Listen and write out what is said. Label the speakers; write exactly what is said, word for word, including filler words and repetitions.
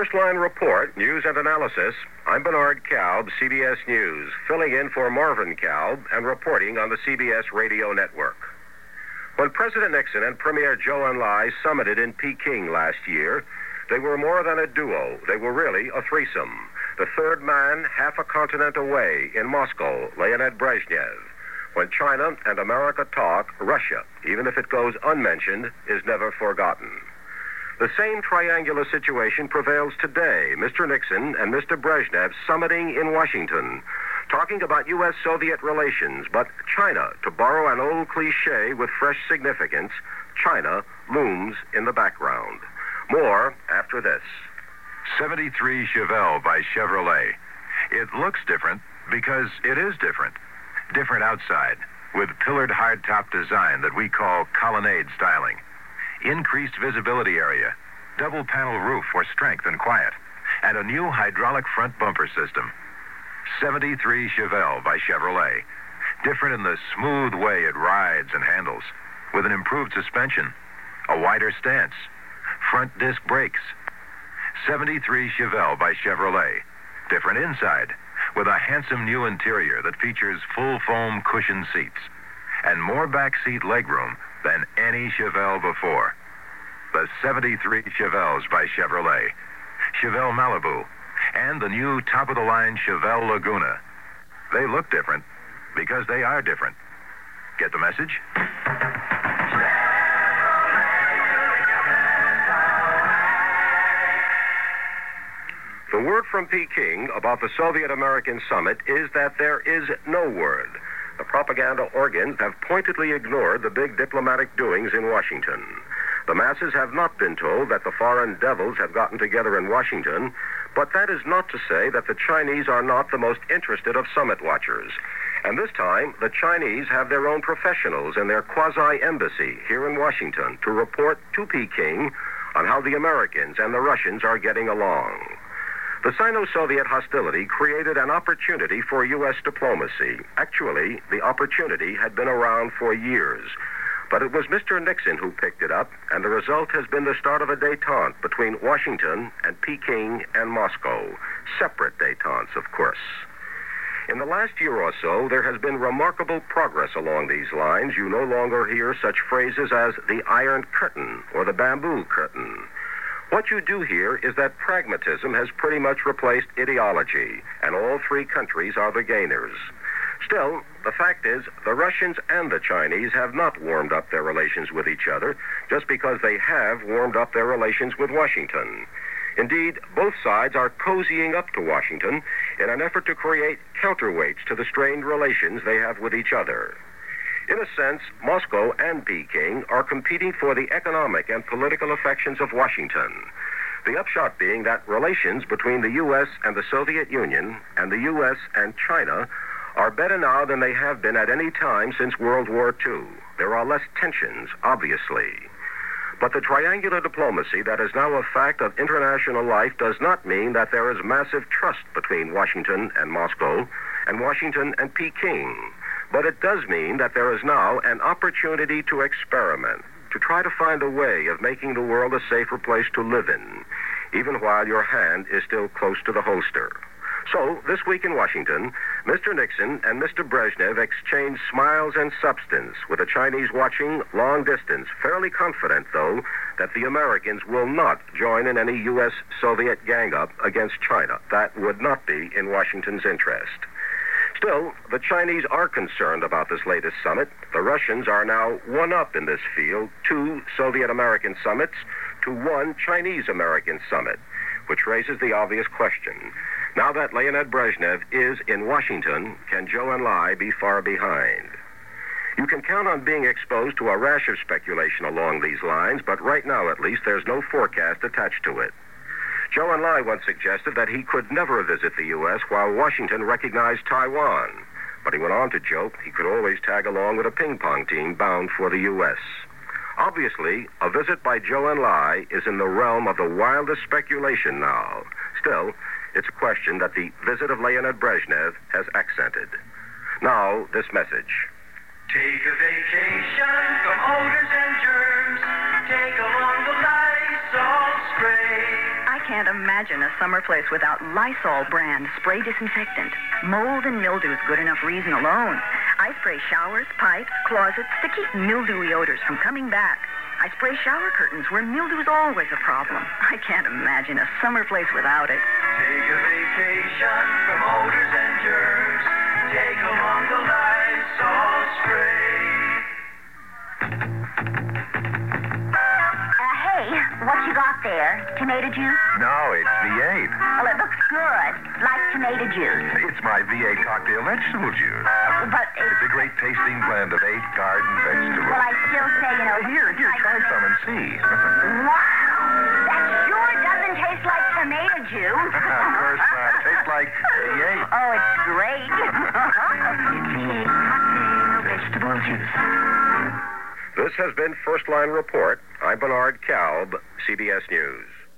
Speaker 1: Coastline Report, News and Analysis, I'm Bernard Kalb, C B S News, filling in for Marvin Kalb and reporting on the C B S radio network. When President Nixon and Premier Zhou Enlai summited in Peking last year, they were more than a duo. They were really a threesome. The third man half a continent away in Moscow, Leonid Brezhnev. When China and America talk, Russia, even if it goes unmentioned, is never forgotten. The same triangular situation prevails today. Mister Nixon and Mister Brezhnev summiting in Washington, talking about U S Soviet relations, but China, to borrow an old cliche with fresh significance, China looms in the background. More after this.
Speaker 2: seventy-three Chevelle by Chevrolet. It looks different because it is different. Different outside, with pillared hardtop design that we call colonnade styling. Increased visibility area, double panel roof for strength and quiet, and a new hydraulic front bumper system. seventy-three Chevelle by Chevrolet. Different in the smooth way it rides and handles, with an improved suspension, a wider stance, front disc brakes. seventy-three Chevelle by Chevrolet. Different inside, with a handsome new interior that features full foam cushion seats and more backseat legroom than any Chevelle before. The seventy-three Chevelles by Chevrolet, Chevelle Malibu, and the new top-of-the-line Chevelle Laguna. They look different because they are different. Get the message?
Speaker 1: The word from Peking about the Soviet-American summit is that there is no word. The propaganda organs have pointedly ignored the big diplomatic doings in Washington. The masses have not been told that the foreign devils have gotten together in Washington, but that is not to say that the Chinese are not the most interested of summit watchers. And this time, the Chinese have their own professionals in their quasi-embassy here in Washington to report to Peking on how the Americans and the Russians are getting along. The Sino-Soviet hostility created an opportunity for U S diplomacy. Actually, the opportunity had been around for years. But it was Mister Nixon who picked it up, and the result has been the start of a détente between Washington and Peking and Moscow. Separate détentes, of course. In the last year or so, there has been remarkable progress along these lines. You no longer hear such phrases as the Iron Curtain or the Bamboo Curtain. What you do hear is that pragmatism has pretty much replaced ideology, and all three countries are the gainers. Still, the fact is, the Russians and the Chinese have not warmed up their relations with each other just because they have warmed up their relations with Washington. Indeed, both sides are cozying up to Washington in an effort to create counterweights to the strained relations they have with each other. In a sense, Moscow and Peking are competing for the economic and political affections of Washington. The upshot being that relations between the U S and the Soviet Union and the U S and China are better now than they have been at any time since World War Two. There are less tensions, obviously. But the triangular diplomacy that is now a fact of international life does not mean that there is massive trust between Washington and Moscow and Washington and Peking. But it does mean that there is now an opportunity to experiment, to try to find a way of making the world a safer place to live in, even while your hand is still close to the holster. So, this week in Washington, Mister Nixon and Mister Brezhnev exchanged smiles and substance, with the Chinese watching long distance, fairly confident, though, that the Americans will not join in any U S Soviet gang-up against China. That would not be in Washington's interest. Still, the Chinese are concerned about this latest summit. The Russians are now one up in this field, two Soviet-American summits to one Chinese-American summit, which raises the obvious question. Now that Leonid Brezhnev is in Washington, can Zhou Enlai be far behind? You can count on being exposed to a rash of speculation along these lines, but right now, at least, there's no forecast attached to it. Zhou Enlai once suggested that he could never visit the U S while Washington recognized Taiwan. But he went on to joke he could always tag along with a ping-pong team bound for the U S. Obviously, a visit by Zhou Enlai is in the realm of the wildest speculation now. Still, it's a question that the visit of Leonid Brezhnev has accented. Now, this message.
Speaker 3: Take a vacation from odors and germs. Take along the Lysol spray.
Speaker 4: can't imagine a summer place without Lysol brand spray disinfectant. Mold and mildew is good enough reason alone. I spray showers, pipes, closets to keep mildewy odors from coming back. I spray shower curtains where mildew is always a problem. I can't imagine a summer place without it.
Speaker 3: Take a vacation from odors and germs. Take along the Lysol spray.
Speaker 5: Uh, hey, what you got there? Tomato juice?
Speaker 2: No, it's V eight.
Speaker 5: Well, it looks good. Like tomato juice.
Speaker 2: It's my V eight cocktail vegetable juice.
Speaker 5: But it,
Speaker 2: It's a great tasting blend of eight garden vegetables.
Speaker 5: well, I still say, you know...
Speaker 2: Here, here, try some and see.
Speaker 5: Wow! That sure doesn't taste like tomato juice.
Speaker 2: Of course not. It tastes like V eight.
Speaker 5: Oh, it's great. V eight cocktail vegetable juice.
Speaker 1: This has been First Line Report. I'm Bernard Kalb, C B S News.